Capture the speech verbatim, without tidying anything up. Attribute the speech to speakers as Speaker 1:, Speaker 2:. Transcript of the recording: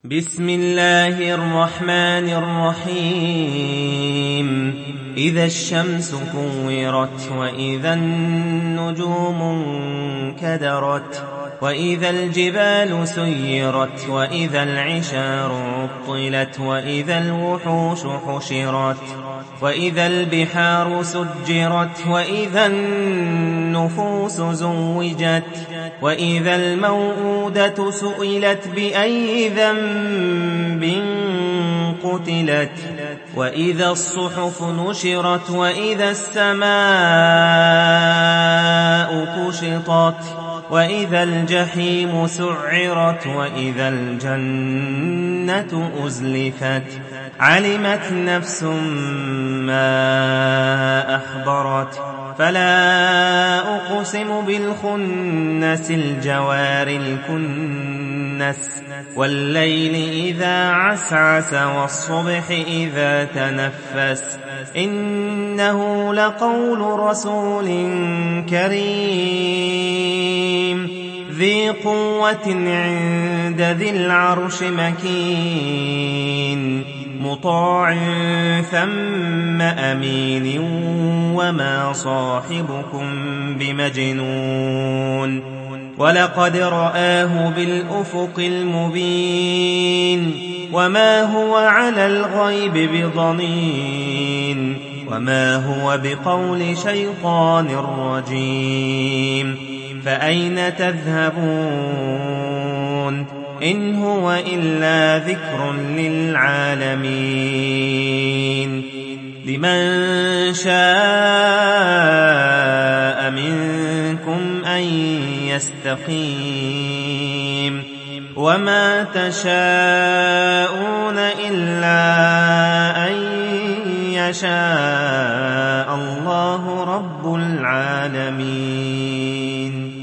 Speaker 1: بسم الله الرحمن الرحيم إذا الشمس كورت وإذا النجوم انكدرت وإذا الجبال سيرت وإذا العشار عطلت وإذا الوحوش حشرت وإذا البحار سجرت وإذا النفوس زوجت وإذا الموءودة سئلت بأي ذنب قتلت وإذا الصحف نشرت وإذا السماء كشطت وإذا الجحيم سعرت وإذا الجنة أزلفت علمت نفس ما أحضرت فلا أقسم بالخنس الجوار الكنس والليل إذا عسعس والصبح إذا تنفس إنه لقول رسول كريم ذي قوة عند ذي العرش مكين مطاع ثم أمين وما صاحبكم بمجنون ولقد رآه بالأفق المبين وما هو على الغيب بضنين وما هو بقول شيطان رجيم فأين تذهبون إن هو إلا ذكر للعالمين لمن شاء منكم أن يستقيم وما تشاءون إلا أن يشاء الله رب العالمين.